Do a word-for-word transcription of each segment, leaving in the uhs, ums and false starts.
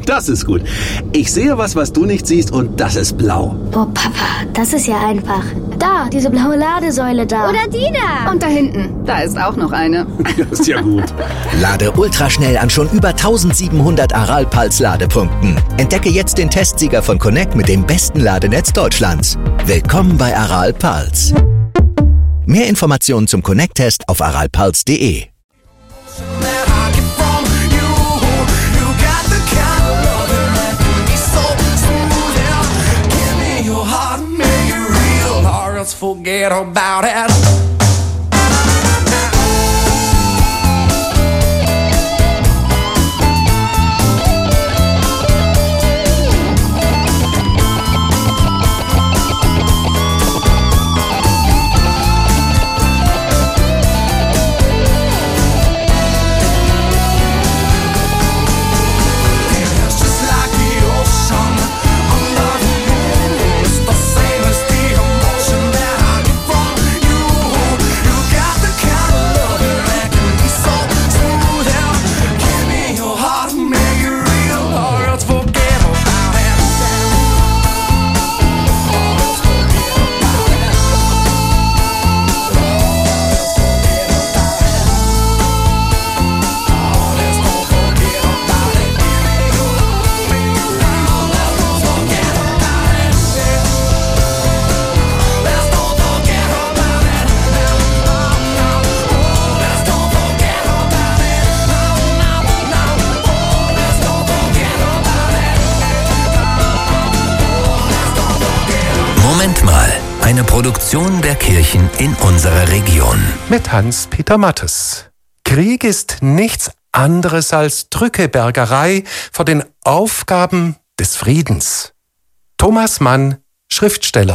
Das ist gut. Ich sehe was, was du nicht siehst, und das ist blau. Oh, Papa, das ist ja einfach. Da, diese blaue Ladesäule da. Oder die da. Und da hinten, da ist auch noch eine. Das ist ja gut. Lade ultraschnell an schon über eintausendsiebenhundert Aral-Puls-Ladepunkten. Entdecke jetzt den Testsieger von Connect mit dem besten Ladenetz Deutschlands. Willkommen bei Aral-Puls. Mehr Informationen zum Connect-Test auf aralpuls punkt de. Forget about it. Moment mal, eine Produktion der Kirchen in unserer Region. Mit Hans-Peter Mattes. Krieg ist nichts anderes als Drückebergerei vor den Aufgaben des Friedens. Thomas Mann, Schriftsteller.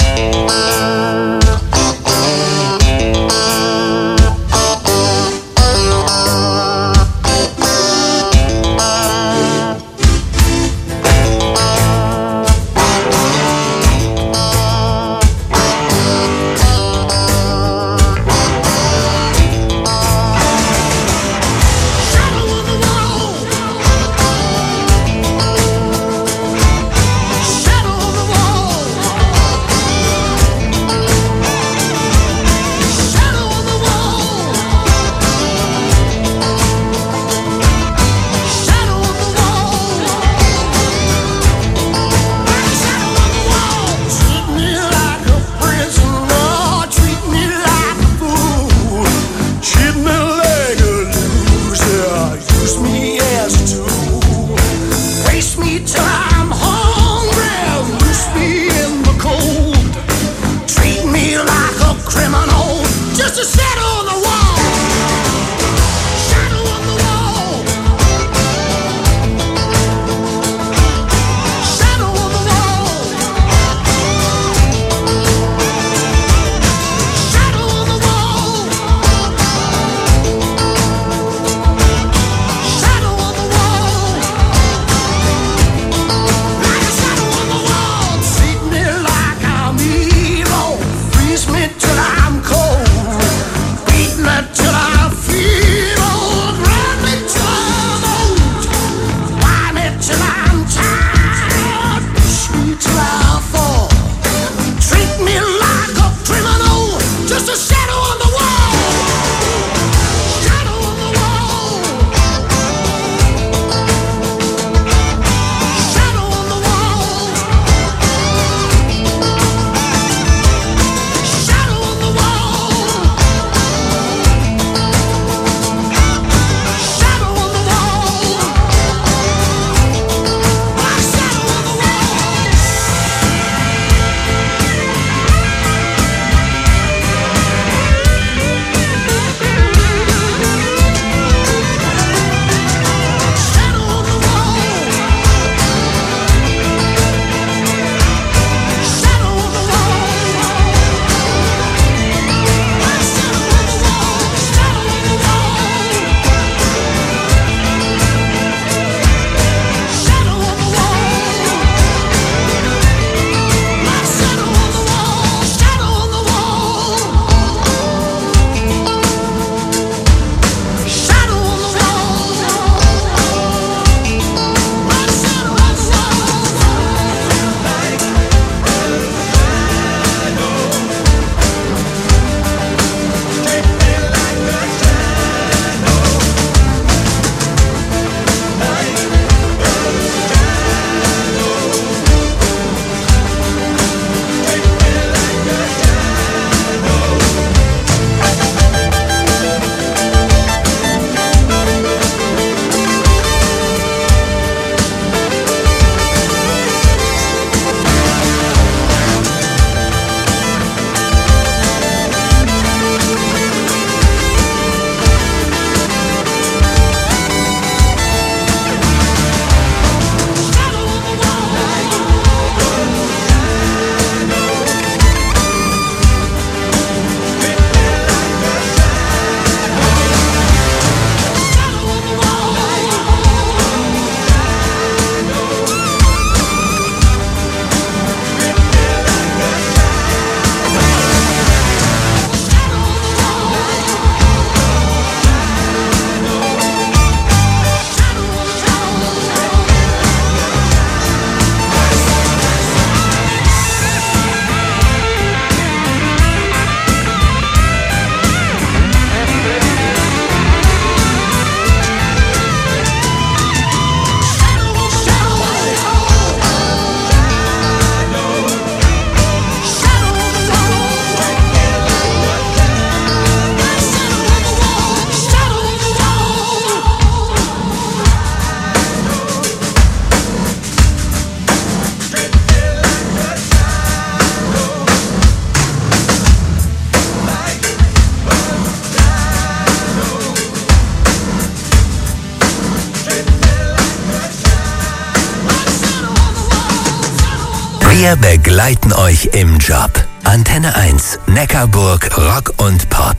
Wir begleiten euch im Job. Antenne eins, Neckarburg, Rock und Pop.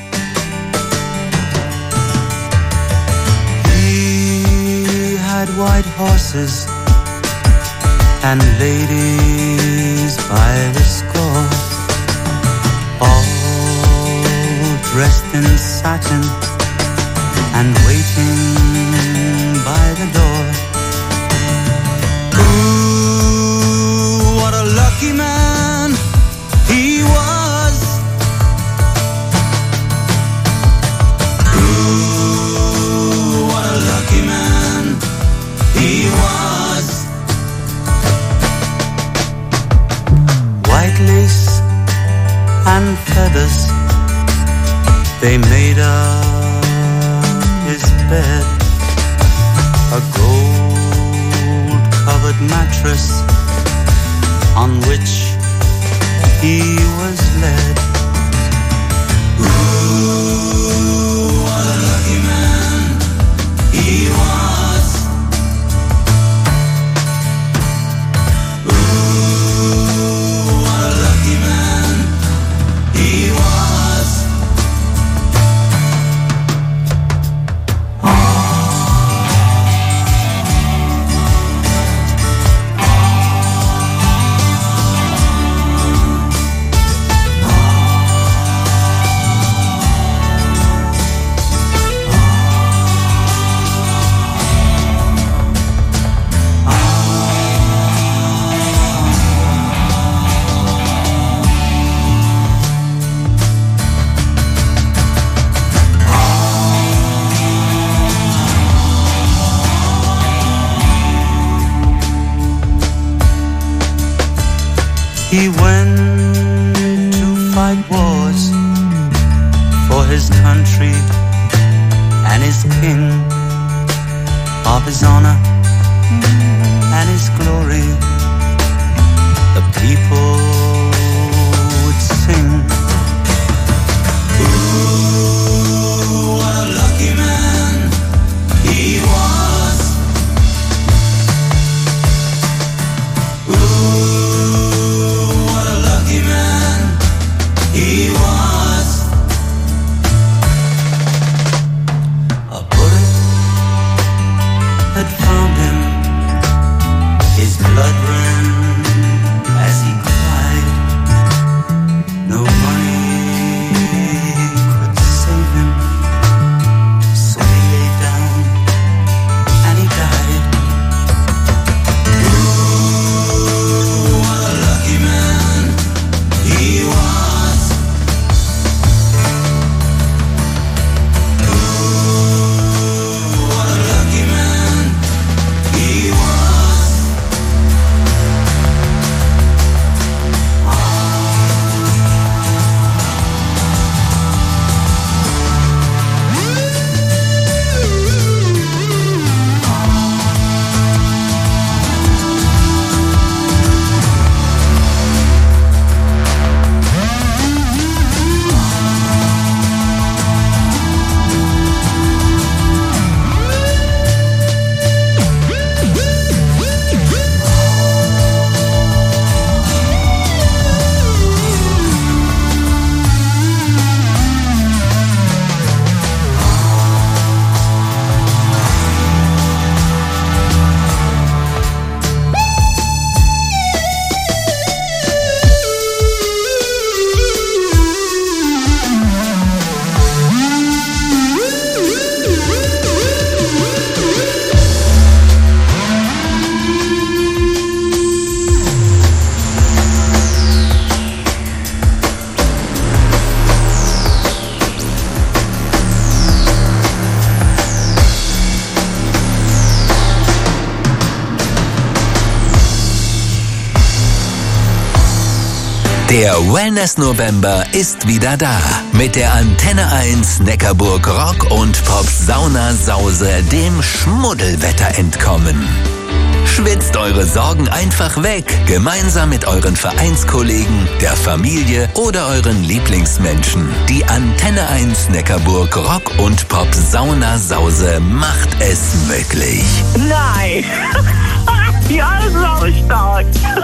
He had white horses and ladies by the score, all dressed in satin and waiting by the door. Ooh, what a lucky man he was. Ooh, what a lucky man he was. White lace and feathers, they made up his bed. A gold-covered mattress on which he was led. Ooh, what a lucky man he was. Ooh, what a lucky man he was. He went to fight wars for his country and his king, of his honor and his glory. The people would sing. Ooh, what a lucky man he was. Ooh, he was. A bullet had found him. His blood ran as he cried. No money could save him, so he lay down and he died. Ooh, what a lucky man he was. Der Wellness November ist wieder da. Mit der Antenne eins Neckarburg Rock und Pop Sauna Sause, dem Schmuddelwetter entkommen. Schwitzt eure Sorgen einfach weg, gemeinsam mit euren Vereinskollegen, der Familie oder euren Lieblingsmenschen. Die Antenne eins Neckarburg Rock und Pop Sauna Sause macht es möglich. Nein! Ja, sau stark!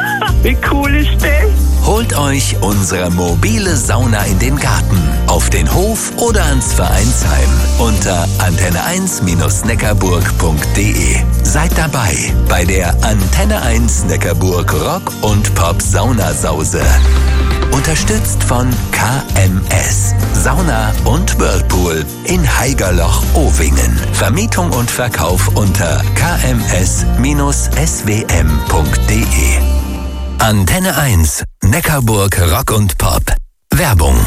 Wie cool ist das? Holt euch unsere mobile Sauna in den Garten, auf den Hof oder ans Vereinsheim unter antenne eins Neckarburg punkt de. Seid dabei bei der Antenne eins Neckarburg Rock und Pop Saunasause. Unterstützt von K M S, Sauna und Whirlpool in Haigerloch-Owingen. Vermietung und Verkauf unter k m s s w m punkt de. Antenne eins, Neckarburg Rock und Pop. Werbung.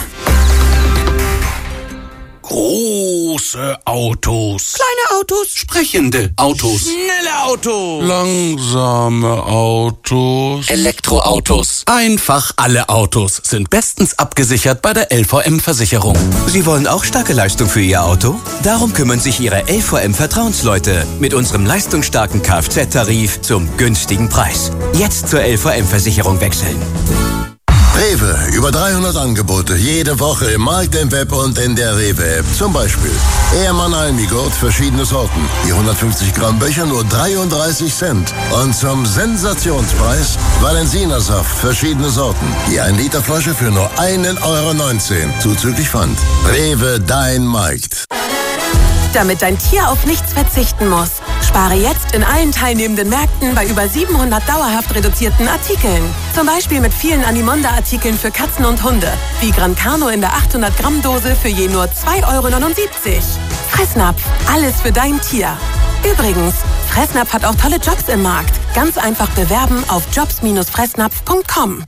Große Autos. Kleine Autos. Sprechende Autos. Schnelle Autos. Langsame Autos. Elektroautos. Einfach alle Autos sind bestens abgesichert bei der L V M-Versicherung. Sie wollen auch starke Leistung für Ihr Auto? Darum kümmern sich Ihre L V M-Vertrauensleute mit unserem leistungsstarken Kfz-Tarif zum günstigen Preis. Jetzt zur L V M-Versicherung wechseln. Rewe, über dreihundert Angebote, jede Woche im Markt, im Web und in der Rewe-App. Zum Beispiel Ehrmann Almigurt, verschiedene Sorten. Die hundertfünfzig Gramm Becher nur dreiunddreißig Cent. Und zum Sensationspreis Valensina-Saft, verschiedene Sorten. Die ein Liter Flasche für nur einen Euro neunzehn, zuzüglich Pfand. Rewe, dein Markt. Damit dein Tier auf nichts verzichten muss. Spare jetzt in allen teilnehmenden Märkten bei über siebenhundert dauerhaft reduzierten Artikeln. Zum Beispiel mit vielen Animonda-Artikeln für Katzen und Hunde. Wie Gran Cano in der achthundert Gramm Dose für je nur zwei Euro neunundsiebzig. Fressnapf, alles für dein Tier. Übrigens, Fressnapf hat auch tolle Jobs im Markt. Ganz einfach bewerben auf jobs fressnapf punkt com.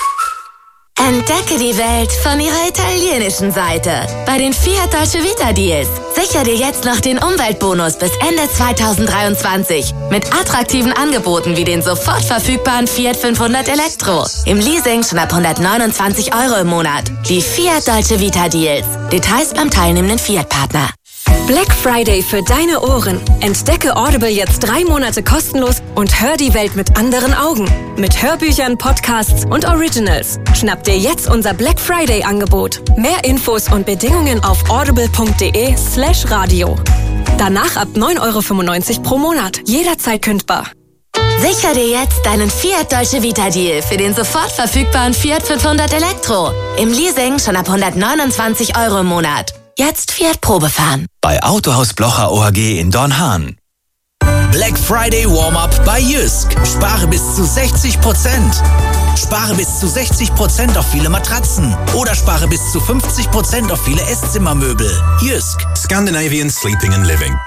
Entdecke die Welt von ihrer italienischen Seite. Bei den Fiat Dolce Vita Deals. Sicher dir jetzt noch den Umweltbonus bis Ende zweitausenddreiundzwanzig. Mit attraktiven Angeboten wie den sofort verfügbaren Fiat fünfhundert Elektro. Im Leasing schon ab hundertneunundzwanzig Euro im Monat. Die Fiat Dolce Vita Deals. Details beim teilnehmenden Fiat-Partner. Black Friday für deine Ohren. Entdecke Audible jetzt drei Monate kostenlos und hör die Welt mit anderen Augen. Mit Hörbüchern, Podcasts und Originals. Schnapp dir jetzt unser Black Friday Angebot. Mehr Infos und Bedingungen auf audible punkt de slash radio. Danach ab neun Euro fünfundneunzig pro Monat. Jederzeit kündbar. Sicher dir jetzt deinen Fiat Dolce Vita Deal für den sofort verfügbaren Fiat fünfhundert Elektro. Im Leasing schon ab hundertneunundzwanzig Euro im Monat. Jetzt Fiat Probefahren. Bei Autohaus Blocher O H G in Dornhahn. Black Friday Warm-Up bei Jysk. Spare bis zu sechzig Prozent. Spare bis zu sechzig Prozent auf viele Matratzen. Oder spare bis zu fünfzig Prozent auf viele Esszimmermöbel. Jysk. Scandinavian Sleeping and Living.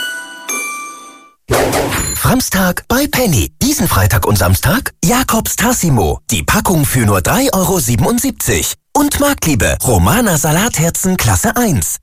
Framstag bei Penny. Diesen Freitag und Samstag Jakobs Tassimo. Die Packung für nur drei Euro siebenundsiebzig. Und Marktliebe. Romana Salatherzen Klasse eins.